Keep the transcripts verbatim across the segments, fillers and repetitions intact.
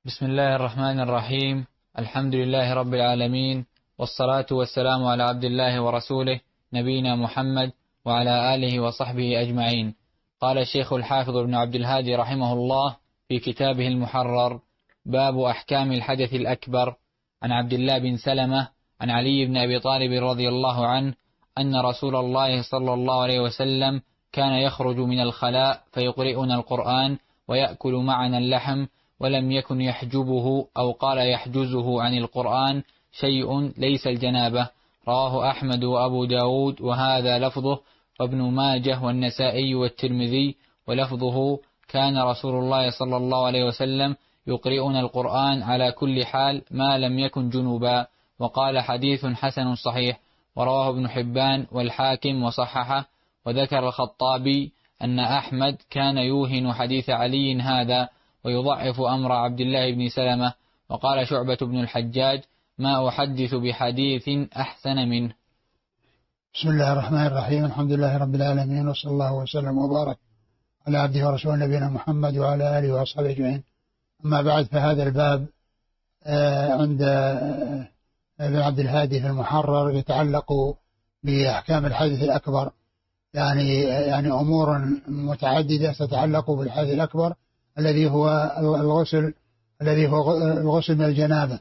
بسم الله الرحمن الرحيم. الحمد لله رب العالمين، والصلاة والسلام على عبد الله ورسوله نبينا محمد وعلى آله وصحبه أجمعين. قال الشيخ الحافظ ابن عبد الهادي رحمه الله في كتابه المحرر: باب أحكام الحدث الأكبر. عن عبد الله بن سلمة عن علي بن أبي طالب رضي الله عنه أن رسول الله صلى الله عليه وسلم كان يخرج من الخلاء فيقرئنا القرآن ويأكل معنا اللحم، ولم يكن يحجبه أو قال يحجزه عن القرآن شيء ليس الجنابة. رواه أحمد وأبو داود وهذا لفظه، وابن ماجه والنسائي والترمذي ولفظه: كان رسول الله صلى الله عليه وسلم يقرئنا القرآن على كل حال ما لم يكن جنوبا. وقال: حديث حسن صحيح. ورواه ابن حبان والحاكم وصححه. وذكر الخطابي أن أحمد كان يوهن حديث علي هذا ويضعف أمر عبد الله بن سلمة. وقال شعبة بن الحجاج: ما أحدث بحديث أحسن منه. بسم الله الرحمن الرحيم. الحمد لله رب العالمين، وصلى الله وسلم وبارك على عبده ورسوله نبينا محمد وعلى آله وأصحابه أجمعين. أما بعد، فهذا الباب عند ابن عبد الهادي في المحرر يتعلق بأحكام الحدث الأكبر، يعني يعني أمور متعددة تتعلق بالحدث الأكبر الذي هو الغسل الذي هو الغسل من الجنابة.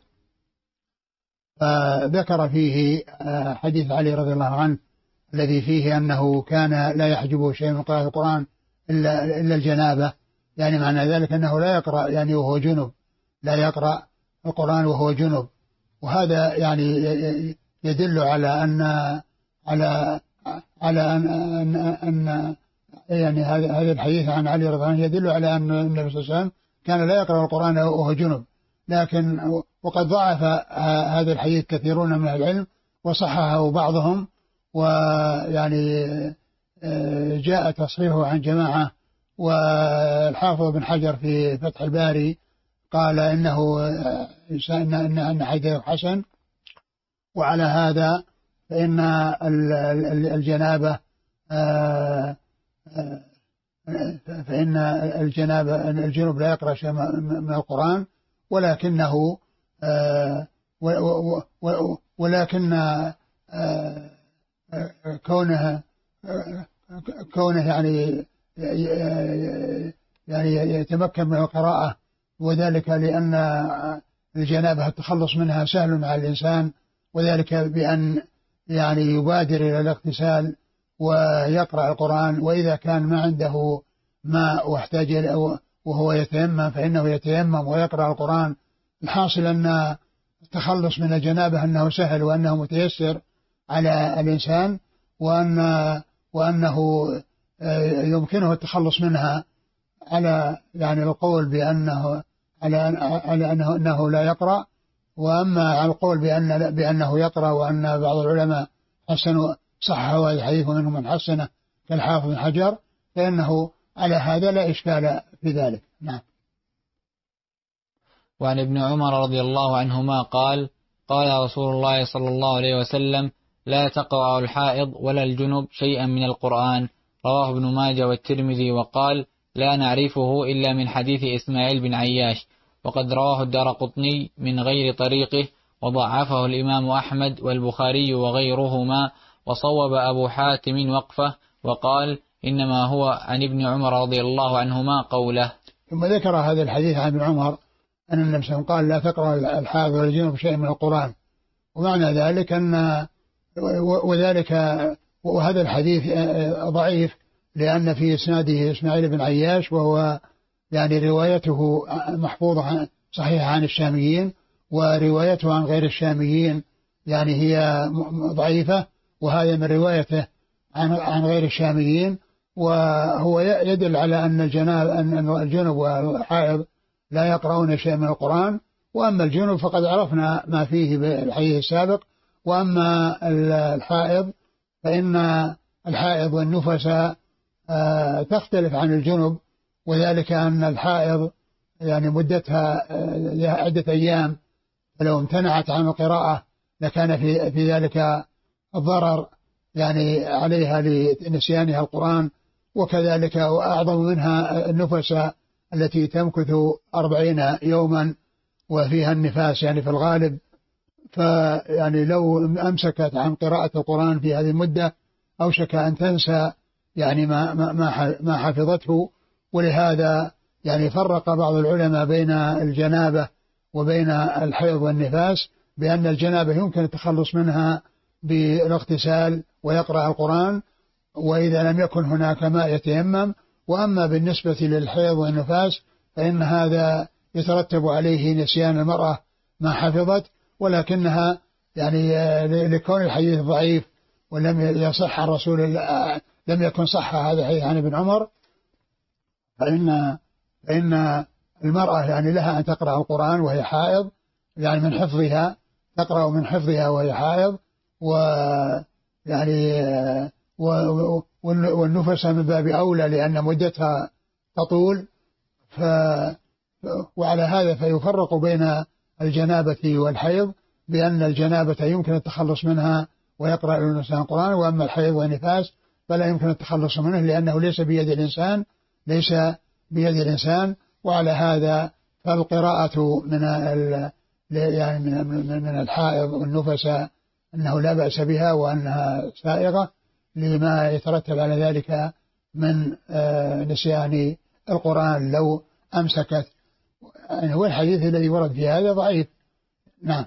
فذكر فيه حديث علي رضي الله عنه الذي فيه أنه كان لا يحجبه شيء من قراءة القرآن إلا إلا الجنابة، يعني معنى ذلك أنه لا يقرأ يعني وهو جنب، لا يقرأ القرآن وهو جنب. وهذا يعني يدل على أن على على أن أن, أن يعني هذا الحديث عن علي رضي الله عنه يدل على أن النبي صلى الله عليه وسلم كان لا يقرأ القرآن وهو جنب. لكن وقد ضعف هذا الحديث كثيرون من العلم وصححه بعضهم، ويعني جاء تصحيحه عن جماعة. والحافظ بن حجر في فتح الباري قال إنه إن أن حديثه حسن. وعلى هذا فإن الجنابة فإن الجنابة الجنوب لا يقرأ شيء من القرآن، ولكنه ولكن كونه كونه يعني يعني يتمكن من القراءة، وذلك لأن الجنابة التخلص منها سهل على الإنسان، وذلك بأن يعني يبادر إلى الاغتسال ويقرأ القرآن. وإذا كان ما عنده ماء واحتاج وهو يتيمم فإنه يتيمم ويقرأ القرآن. الحاصل أن التخلص من الجنابة أنه سهل وأنه متيسر على الإنسان، وأن وأنه يمكنه التخلص منها على يعني القول بأنه على على أنه, أنه لا يقرأ. وأما على القول بأن بأنه يقرأ، وأن بعض العلماء حسنوا صححوا هذا الحديث ومنهم من حسنه كالحافظ بن حجر، فإنه على هذا لا إشكال في ذلك. نعم. وعن ابن عمر رضي الله عنهما قال: قال رسول الله صلى الله عليه وسلم: لا تقرأ الحائض ولا الجنب شيئا من القرآن. رواه ابن ماجه والترمذي، وقال: لا نعرفه إلا من حديث إسماعيل بن عياش. وقد رواه الدارقطني من غير طريقه، وضعفه الإمام أحمد والبخاري وغيرهما، وصوب أبو حاتم وقفه وقال: إنما هو عن ابن عمر رضي الله عنهما قوله. ثم ذكر هذا الحديث عن ابن عمر أن النبي صلى الله عليه وسلم قال: لا تقرأ الحائض ولا الجنب شيء من القرآن. ومعنى ذلك أن وذلك وهذا الحديث ضعيف، لأن في إسناده إسماعيل بن عياش، وهو يعني روايته محفوظة صحيحة عن الشاميين، وروايته عن غير الشاميين يعني هي ضعيفة، وهذا من روايته عن عن غير الشاميين. وهو يدل على أن الجناب أن الجنب والحائض لا يقرؤون شيء من القرآن. وأما الجنب فقد عرفنا ما فيه بالحديث السابق. وأما الحائض فإن الحائض والنفس تختلف عن الجنب، وذلك أن الحائض يعني مدتها عدة أيام، فلو امتنعت عن القراءة لكان في في ذلك الضرر يعني عليها لنسيانها القرآن. وكذلك وأعظم منها النفس التي تمكث أربعين يوما وفيها النفاس يعني في الغالب، فيعني لو أمسكت عن قراءة القرآن في هذه المدة أوشك أن تنسى يعني ما ما ما حفظته. ولهذا يعني فرق بعض العلماء بين الجنابة وبين الحيض والنفاس، بأن الجنابة يمكن التخلص منها بالاغتسال ويقرأ القرآن، وإذا لم يكن هناك ماء يتيمم. وأما بالنسبة للحيض والنفاس فإن هذا يترتب عليه نسيان المرأة ما حفظت، ولكنها يعني لكون الحديث ضعيف ولم يصح الرسول لم يكن صح هذا الحديث عن ابن عمر، فإن فإن المرأة يعني لها أن تقرأ القرآن وهي حائض، يعني من حفظها تقرأ من حفظها وهي حائض، ويعني والنفس من باب أولى لأن مدتها تطول. ف وعلى هذا فيفرق بين الجنابة والحيض، بأن الجنابة يمكن التخلص منها ويقرأ الإنسان القرآن، وأما الحيض والنفاس فلا يمكن التخلص منه لأنه ليس بيد الإنسان ليس بيد الإنسان. وعلى هذا فالقراءة من ال يعني من من الحائض والنفس أنه لا بأس بها وأنها سائغة لما يترتب على ذلك من نسيان القرآن لو أمسكت. يعني هو الحديث الذي ورد في هذا ضعيف. نعم.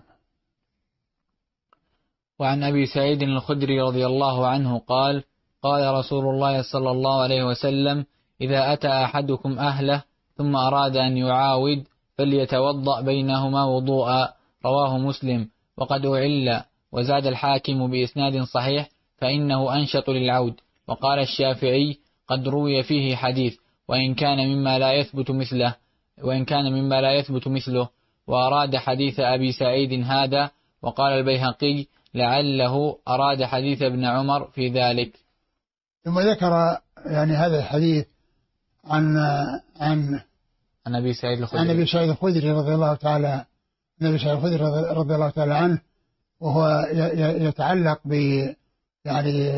وعن أبي سعيد الخدري رضي الله عنه قال: قال رسول الله صلى الله عليه وسلم: إذا أتى أحدكم أهله ثم أراد أن يعاود فليتوضأ بينهما وضوءا. رواه مسلم. وقد أعل وزاد الحاكم بإسناد صحيح فإنه أنشط للعود. وقال الشافعي: قد روي فيه حديث وإن كان مما لا يثبت مثله وإن كان مما لا يثبت مثله وأراد حديث أبي سعيد هذا. وقال البيهقي: لعله أراد حديث ابن عمر في ذلك. ثم ذكر يعني هذا الحديث عن عن عن أبي سعيد الخدري عن أبي سعيد الخدري رضي الله تعالى النبي سعيد الخدري رضي الله تعالى عنه، وهو يتعلق ب يعني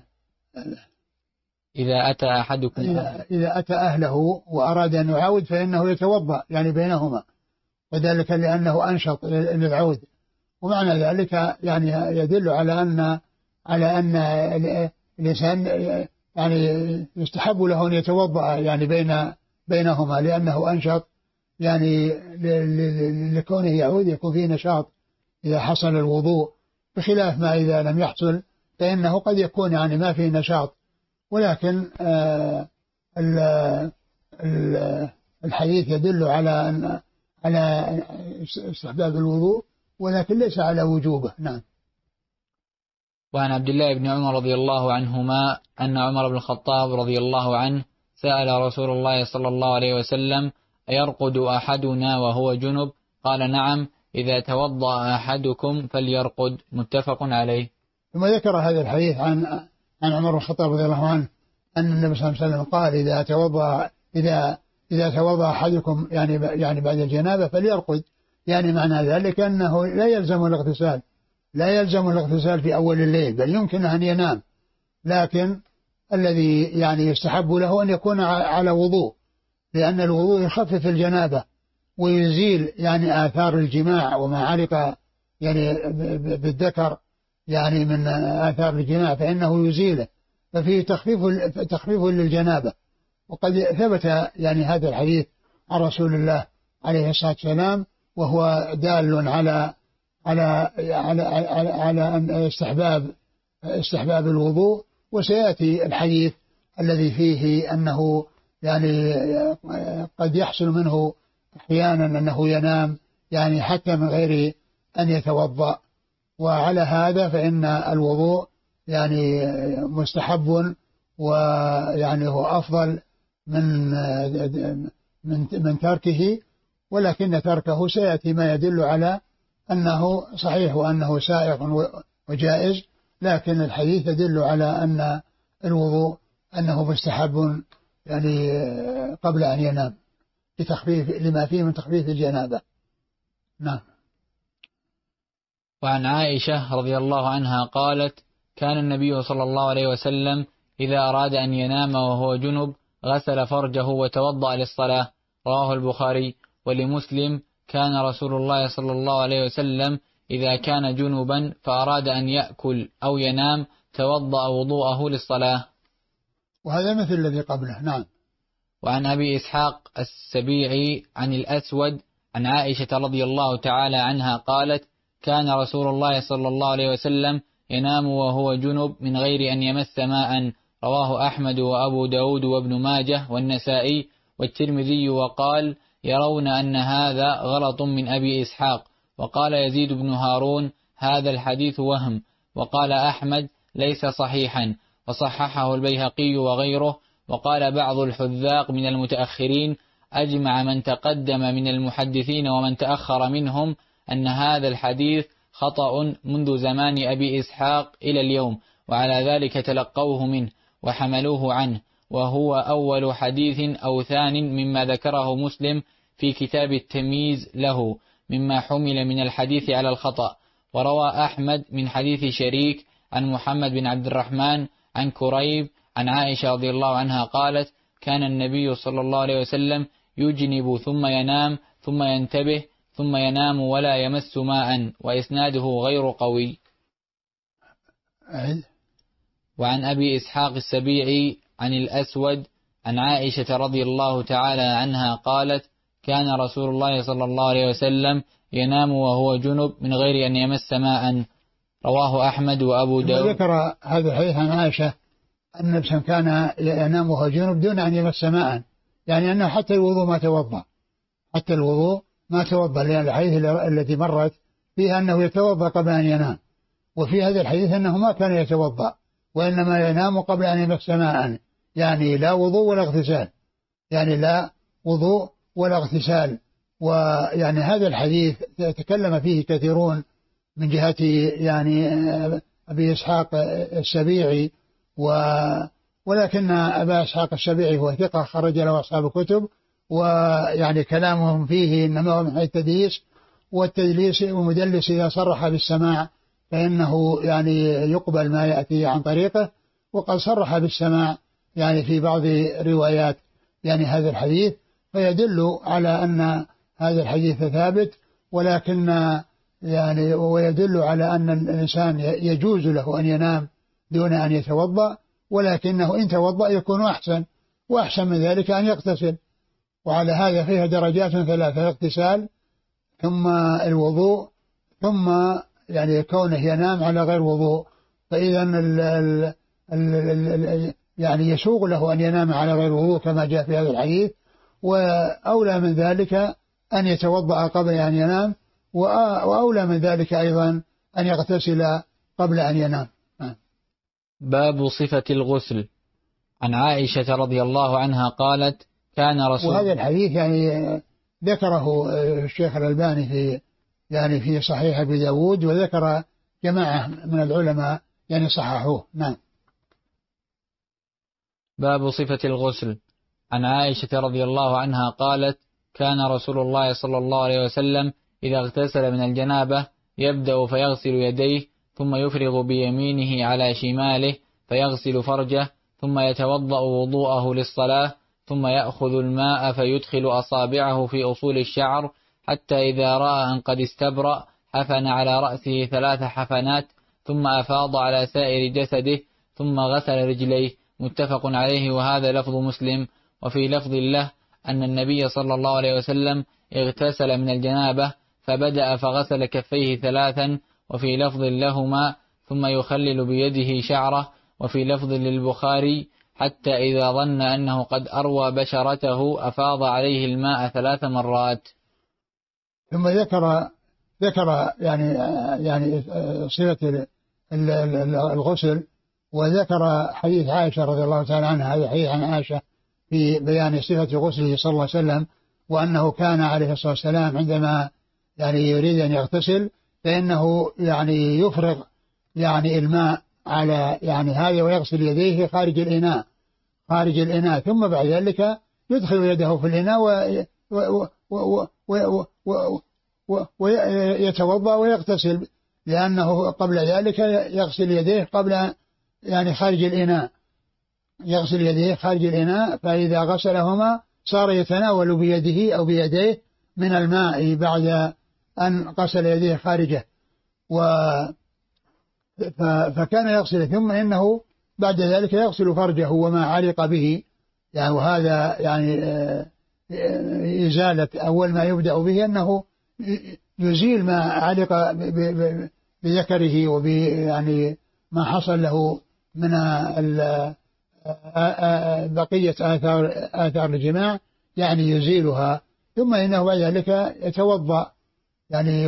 إذا أتى أحدكم إذا, إذا أتى أهله وأراد أن يعاود فإنه يتوضأ يعني بينهما، وذلك لأنه أنشط للعود. ومعنى ذلك يعني يدل على أن على أن الإنسان يعني يستحب له أن يتوضأ يعني بين بينهما لأنه أنشط، يعني لكونه يعود يكون فيه نشاط إذا حصل الوضوء، بخلاف ما إذا لم يحصل فإنه قد يكون يعني ما فيه نشاط. ولكن آه الحديث يدل على أن على استحباب الوضوء ولكن ليس على وجوبه. نعم. وعن عبد الله بن عمر رضي الله عنهما أن عمر بن الخطاب رضي الله عنه سأل رسول الله صلى الله عليه وسلم: أيرقد أحدنا وهو جنب؟ قال: نعم، إذا توضأ أحدكم فليرقد. متفق عليه. ثم ذكر هذا الحديث عن عن عمر بن الخطاب رضي الله عنه أن النبي صلى الله عليه وسلم قال: إذا توضأ إذا إذا توضأ أحدكم يعني يعني بعد الجنابة فليرقد، يعني معنى ذلك أنه لا يلزم الاغتسال لا يلزم الاغتسال في أول الليل، بل يمكن أن ينام، لكن الذي يعني يستحب له أن يكون على وضوء، لأن الوضوء يخفف الجنابة ويزيل يعني آثار الجماع وما علق يعني بالذكر يعني من آثار الجماع فإنه يزيله، ففيه تخفيف تخفيف للجنابة. وقد ثبت يعني هذا الحديث عن رسول الله عليه الصلاة والسلام، وهو دال على على على على, على أن استحباب استحباب الوضوء. وسيأتي الحديث الذي فيه أنه يعني قد يحصل منه أحيانا أنه ينام يعني حتى من غير أن يتوضأ. وعلى هذا فإن الوضوء يعني مستحب ويعني هو أفضل من من من تركه، ولكن تركه سيأتي ما يدل على أنه صحيح وأنه سائغ وجائز، لكن الحديث يدل على أن الوضوء أنه مستحب يعني قبل أن ينام لتخفيف لما فيه من تخفيف الجنابة. نعم. وعن عائشة رضي الله عنها قالت: كان النبي صلى الله عليه وسلم إذا أراد أن ينام وهو جنب غسل فرجه وتوضأ للصلاة. رواه البخاري. ولمسلم: كان رسول الله صلى الله عليه وسلم إذا كان جنبا فأراد أن يأكل أو ينام توضأ وضوءه للصلاة. وهذا مثل الذي قبله. نعم. وعن أبي إسحاق السبيعي عن الأسود عن عائشة رضي الله تعالى عنها قالت: كان رسول الله صلى الله عليه وسلم ينام وهو جنب من غير أن يمس ماء. رواه أحمد وأبو داود وابن ماجه والنسائي والترمذي، وقال: يرون أن هذا غلط من أبي إسحاق. وقال يزيد بن هارون: هذا الحديث وهم. وقال أحمد: ليس صحيحا، وصححه البيهقي وغيره. وقال بعض الحذاق من المتأخرين: أجمع من تقدم من المحدثين ومن تأخر منهم أن هذا الحديث خطأ منذ زمان أبي إسحاق إلى اليوم، وعلى ذلك تلقوه منه وحملوه عنه، وهو أول حديث أو ثان مما ذكره مسلم في كتاب التمييز له مما حمل من الحديث على الخطأ. وروى أحمد من حديث شريك عن محمد بن عبد الرحمن عن كريب عن عائشة رضي الله عنها قالت: كان النبي صلى الله عليه وسلم يجنب ثم ينام ثم ينتبه ثم ينام ولا يمس ماء، وإسناده غير قوي. وعن أبي إسحاق السبيعي عن الأسود عن عائشة رضي الله تعالى عنها قالت: كان رسول الله صلى الله عليه وسلم ينام وهو جنب من غير أن يمس ماء. رواه أحمد وأبو داود. ذكر هذا الحديث عن عائشة أن النبي كان ينام وهو جنب دون أن يمس ماء، يعني أنه حتى الوضوء ما توضأ، حتى الوضوء ما توضأ، لأن الحديث التي مرت فيها أنه يتوضأ قبل أن ينام، وفي هذا الحديث أنه ما كان يتوضأ وإنما ينام قبل أن يمس ماء، يعني لا وضوء ولا اغتسال، يعني لا وضوء ولا اغتسال. ويعني هذا الحديث تكلم فيه كثيرون من جهة يعني أبي إسحاق السبيعي، و ولكن أبا إسحاق السبيعي هو ثقة خرج له أصحاب الكتب، ويعني كلامهم فيه إنما هو من حيث التدليس، والتدليس والمدلس إذا صرح بالسماع فإنه يعني يقبل ما يأتي عن طريقه، وقد صرح بالسماع يعني في بعض روايات يعني هذا الحديث، فيدل على أن هذا الحديث ثابت، ولكن يعني ويدل على أن الإنسان يجوز له أن ينام دون أن يتوضأ، ولكنه إن توضأ يكون أحسن، وأحسن من ذلك أن يغتسل. وعلى هذا فيها درجات ثلاثة: الاغتسال ثم الوضوء ثم يعني كونه ينام على غير وضوء. فإذا ال ال ال يعني يسوغ له أن ينام على غير وضوء كما جاء في هذا الحديث، وأولى من ذلك أن يتوضأ قبل أن ينام، وأولى من ذلك أيضا أن يغتسل قبل أن ينام. باب صفة الغسل. عن عائشة رضي الله عنها قالت: كان رسول وهذا الحديث يعني ذكره الشيخ الألباني في يعني في صحيح أبي داود، وذكر جماعة من العلماء يعني صححوه. نعم. باب صفة الغسل. عن عائشة رضي الله عنها قالت: كان رسول الله صلى الله عليه وسلم إذا اغتسل من الجنابة يبدأ فيغسل يديه ثم يفرغ بيمينه على شماله فيغسل فرجه ثم يتوضأ وضوءه للصلاة، ثم يأخذ الماء فيدخل أصابعه في أصول الشعر حتى إذا رأى أن قد استبرأ حفن على رأسه ثلاث حفنات، ثم أفاض على سائر جسده، ثم غسل رجليه. متفق عليه، وهذا لفظ مسلم. وفي لفظ له أن النبي صلى الله عليه وسلم اغتسل من الجنابة فبدأ فغسل كفيه ثلاثا، وفي لفظ لهما ثم يخلل بيده شعره. وفي لفظ للبخاري حتى إذا ظن أنه قد أروى بشرته أفاض عليه الماء ثلاث مرات. ثم ذكر ذكر يعني يعني صفة الغسل، وذكر حديث عائشة رضي الله تعالى عنها، هذا حديث عن عائشة في بيان صفة غسله صلى الله عليه وسلم، وأنه كان عليه الصلاة والسلام عندما يعني يريد أن يغتسل فإنه يعني يفرغ يعني الماء على يعني هذا ويغسل يديه خارج الإناء خارج الإناء ثم بعد ذلك يدخل يده في الإناء ويتوضأ ويغتسل، لأنه قبل ذلك يغسل يديه قبل يعني خارج الإناء يغسل يديه خارج الإناء، فإذا غسلهما صار يتناول بيده أو بيديه من الماء بعد أن غسل يديه خارجه، و فكان يغسل، ثم إنه بعد ذلك يغسل فرجه وما علق به، يعني وهذا يعني إزالة أول ما يبدأ به أنه يزيل ما علق بذكره وب يعني ما حصل له من بقية آثار آثار الجماع، يعني يزيلها، ثم إنه بعد ذلك يتوضأ يعني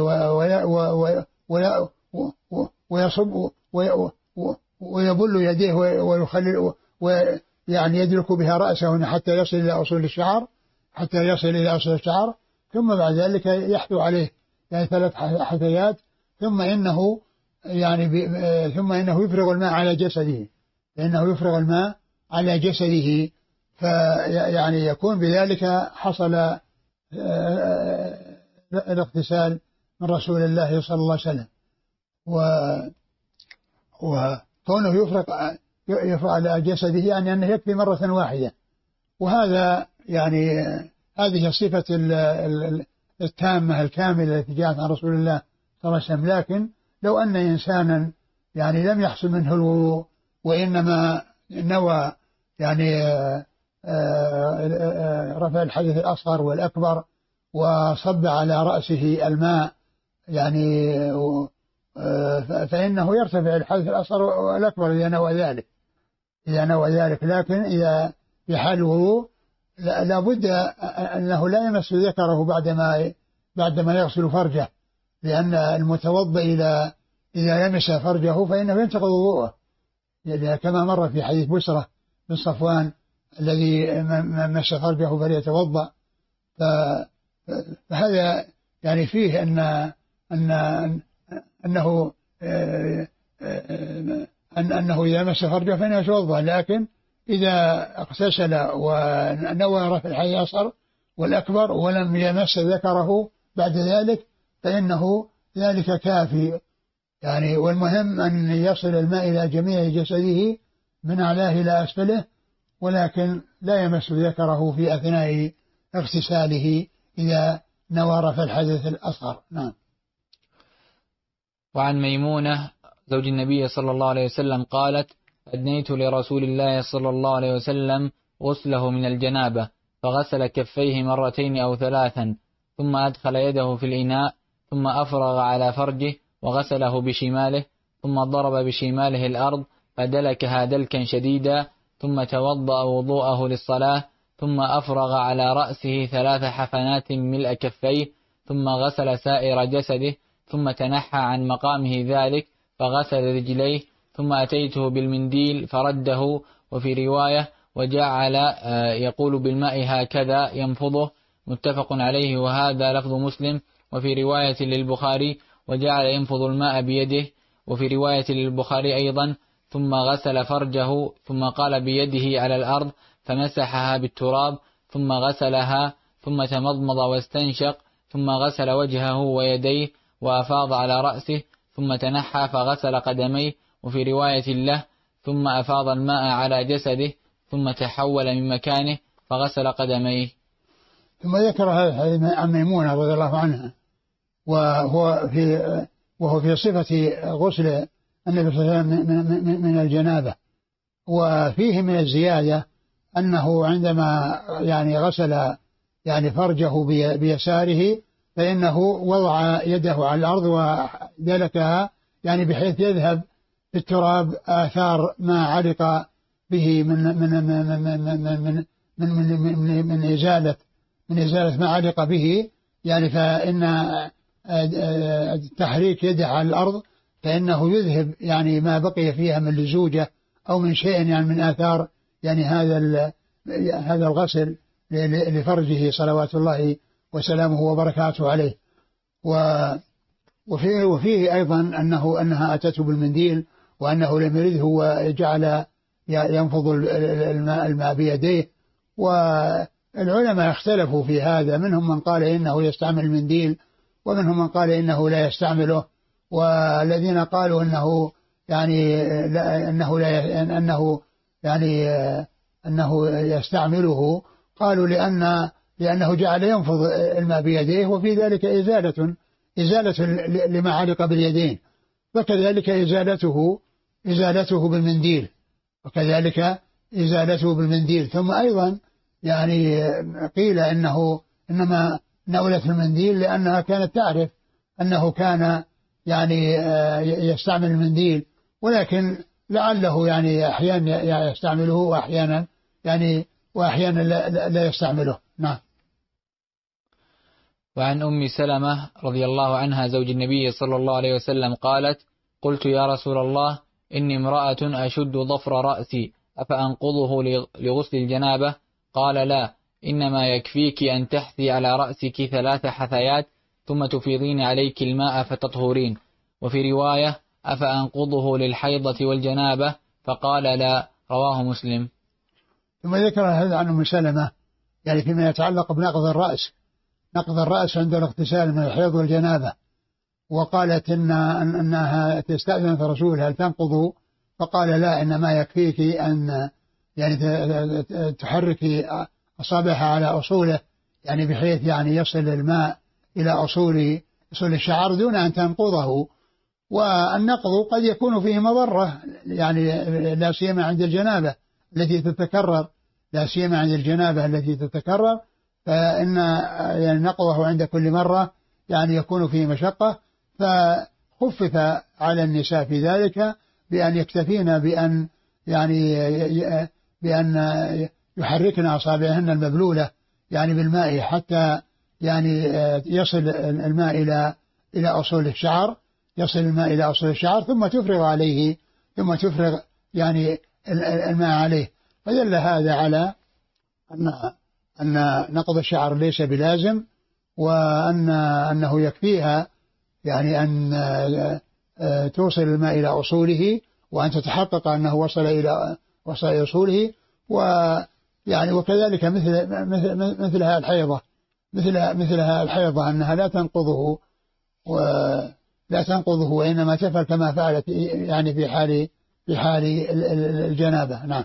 ويصب ويبل يديه ويخلل ويعني يدلك بها رأسه حتى يصل إلى أصول الشعر حتى يصل إلى أصول الشعر، ثم بعد ذلك يحثو عليه يعني ثلاث حثيات، ثم إنه يعني ثم إنه يفرغ الماء على جسده، لأنه يفرغ الماء على جسده، فيعني يكون بذلك حصل الاغتسال من رسول الله صلى الله عليه وسلم. وكونه يفرغ يفرغ على جسده يعني أنه يكفي مرة واحدة، وهذا يعني هذه الصفة التامة الكاملة التي جاءت عن رسول الله صلى الله عليه وسلم. لكن لو أن إنسانا يعني لم يحصل منه الوضوء وإنما نوى يعني رفع الحدث الأصغر والأكبر وصب على رأسه الماء يعني فإنه يرتفع الحدث الأصغر والأكبر إذا نوى ذلك إذا نوى ذلك لكن إذا في حال الوضوء لا بد أنه لا يمس ذكره بعدما بعدما يغسل فرجه، لأن المتوضئ إذا إذا لمس فرجه فإنه ينتقض وضوءه، يعني كما مر في حديث بسرة بن صفوان الذي مس فرجه فليتوضأ. فهذا يعني فيه أن أن أنه أن أنه إذا مس فرجه فإنه يتوضأ، لكن إذا اغتسل ونوى رفع الحدث الأصغر والأكبر ولم يمس ذكره بعد ذلك فإنه ذلك كافي يعني. والمهم أن يصل الماء إلى جميع جسده من أعلاه إلى أسفله، ولكن لا يمس ذكره في أثناء اغتساله إذا نوى رفع الحدث الأصغر. نعم. وعن ميمونة زوج النبي صلى الله عليه وسلم قالت: أدنيت لرسول الله صلى الله عليه وسلم غسله من الجنابة، فغسل كفيه مرتين أو ثلاثا، ثم أدخل يده في الإناء، ثم أفرغ على فرجه وغسله بشماله، ثم ضرب بشماله الأرض فدلكها دلكا شديدا، ثم توضأ وضوءه للصلاة، ثم أفرغ على رأسه ثلاث حفنات ملء كفيه، ثم غسل سائر جسده، ثم تنحى عن مقامه ذلك فغسل رجليه، ثم أتيته بالمنديل فرده. وفي رواية: وجعل يقول بالماء هكذا ينفضه، متفق عليه، وهذا لفظ مسلم. وفي رواية للبخاري: وجعل ينفض الماء بيده. وفي رواية للبخاري أيضا: ثم غسل فرجه، ثم قال بيده على الأرض فمسحها بالتراب، ثم غسلها، ثم تمضمض واستنشق، ثم غسل وجهه ويديه وأفاض على رأسه، ثم تنحى فغسل قدميه. وفي رواية له: ثم أفاض الماء على جسده، ثم تحول من مكانه فغسل قدميه. ثم ذكر هذا عن ميمونة رضي الله عنها، وهو في وهو في صفة غسل النبي صلى الله عليه وسلم من الجنابة. وفيه من الزيادة أنه عندما يعني غسل يعني فرجه بيساره فإنه وضع يده على الأرض ودلكها يعني بحيث يذهب في التراب آثار ما علق به من من من من من من من, من, من إزالة من إزالة ما علق به، يعني فإن تحريك يده على الأرض فإنه يذهب يعني ما بقي فيها من لزوجة أو من شيء يعني من آثار يعني هذا هذا الغسل لفرجه صلوات الله وسلامه وبركاته عليه. وفيه, وفيه أيضا أنه أنها أتته بالمنديل وأنه لم يرده وجعل ينفض الماء, الماء بيديه. والعلماء اختلفوا في هذا، منهم من قال إنه يستعمل المنديل ومنهم من قال إنه لا يستعمله، والذين قالوا إنه يعني لا أنه لا أنه يعني أنه يستعمله قالوا لأن لأنه جعل ينفض الماء بيديه، وفي ذلك إزالة إزالة لما علق باليدين، وكذلك إزالته إزالته بالمنديل وكذلك إزالته بالمنديل. ثم أيضا يعني قيل إنه إنما نولت المنديل لأنها كانت تعرف أنه كان يعني يستعمل المنديل، ولكن لعله يعني أحيانا يستعمله وأحيانا يعني وأحيانا لا, لا يستعمله. نعم. وعن أم سلمة رضي الله عنها زوج النبي صلى الله عليه وسلم قالت: قلت يا رسول الله إني امرأة أشد ضفر رأسي أفأنقضه لغسل الجنابة؟ قال: لا، إنما يكفيك أن تحثي على رأسك ثلاث حثيات ثم تفيضين عليك الماء فتطهرين. وفي رواية: أفأنقضه للحيضة والجنابة؟ فقال: لا. رواه مسلم. ثم ذكر هذا عن أم سلمة يعني فيما يتعلق بنقض الرأس، نقض الرأس عند الاغتسال من الحيض والجنابة، وقالت إن أنها تستأذن الرسول هل تنقض؟ فقال: لا، إنما يكفيك أن يعني تحركي أصابعها على أصوله، يعني بحيث يعني يصل الماء إلى أصول أصول الشعر دون أن تنقضه. والنقض قد يكون فيه مضرة، يعني لا سيما عند الجنابة التي تتكرر لا سيما عند الجنابة التي تتكرر فإن يعني نقضه عند كل مرة يعني يكون فيه مشقة، فخفف على النساء في ذلك بأن يكتفين بأن يعني بأن يحركن أصابعهن المبلولة يعني بالماء حتى يعني يصل الماء إلى إلى أصول الشعر يصل الماء إلى أصول الشعر ثم تفرغ عليه ثم تفرغ يعني الماء عليه. فدل هذا على أن أن نقض الشعر ليس بلازم، وأن أنه يكفيها يعني أن توصل الماء إلى أصوله وأن تتحقق أنه وصل إلى وصل إلى أصوله. ويعني وكذلك مثل مثل مثلها الحيضة مثل مثلها الحيضة أنها لا تنقضه ولا تنقضه وإنما تفعل كما فعلت يعني في حال في حال الجنابة. نعم.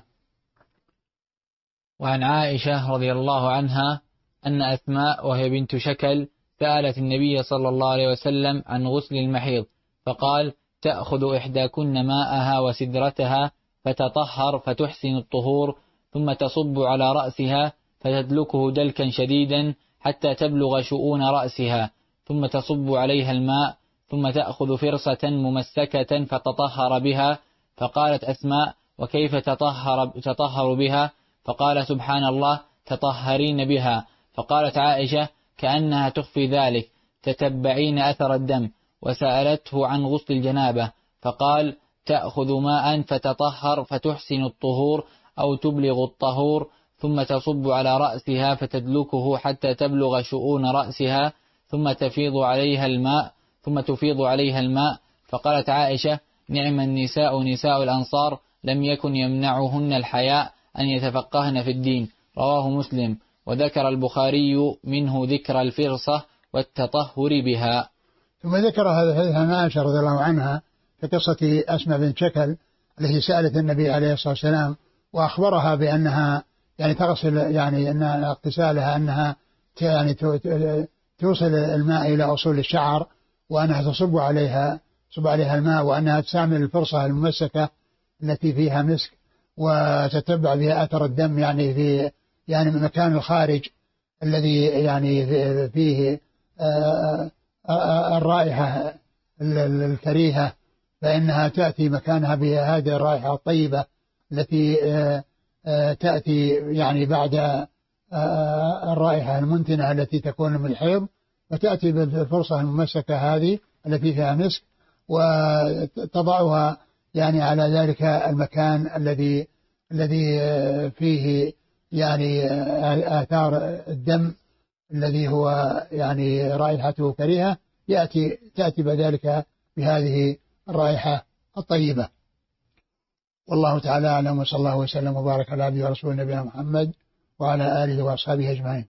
وعن عائشة رضي الله عنها أن أسماء وهي بنت شكل سألت النبي صلى الله عليه وسلم عن غسل المحيض، فقال: تأخذ إحداكن ماءها وسدرتها فتطهر فتحسن الطهور، ثم تصب على رأسها فتدلكه دلكا شديدا حتى تبلغ شؤون رأسها، ثم تصب عليها الماء، ثم تأخذ فرصة ممسكة فتطهر بها. فقالت أسماء: وكيف تطهر, تطهر بها؟ فقال: سبحان الله، تطهرين بها. فقالت عائشة: كأنها تخفي ذلك، تتبعين أثر الدم. وسألته عن غسل الجنابة، فقال: تأخذ ماء فتطهر فتحسن الطهور أو تبلغ الطهور، ثم تصب على رأسها فتدلكه حتى تبلغ شؤون رأسها، ثم تفيض عليها الماء ثم تفيض عليها الماء. فقالت عائشة: نعم النساء نساء الأنصار، لم يكن يمنعهن الحياء أن يتفقهن في الدين. رواه مسلم. وذكر البخاري منه ذكر الفرصة والتطهر بها. ثم ذكر هذا الحديث عن عائشة رضي الله عنها في قصة أسماء بنت شكل التي سألت النبي عليه الصلاة والسلام وأخبرها بأنها يعني تغسل يعني أن اغتسالها أنها يعني توصل الماء إلى أصول الشعر، وأنها تصب عليها تصب عليها الماء، وأنها تستعمل الفرصة الممسكة التي فيها مسك وتتبع بها أثر الدم يعني في يعني من مكان الخارج الذي يعني فيه الرائحة الكريهة، فإنها تأتي مكانها بهذه الرائحة الطيبة التي تأتي يعني بعد الرائحة المنتنة التي تكون من الحيض، وتأتي بالفرصة الممسكة هذه التي فيها مسك وتضعها يعني على ذلك المكان الذي الذي فيه يعني آثار الدم الذي هو يعني رائحته كريهة، يأتي تأتي بذلك بهذه الرائحة الطيبة. والله تعالى أعلم، وصلى الله وسلم وبارك على عبده ورسوله نبينا محمد وعلى آله وأصحابه أجمعين.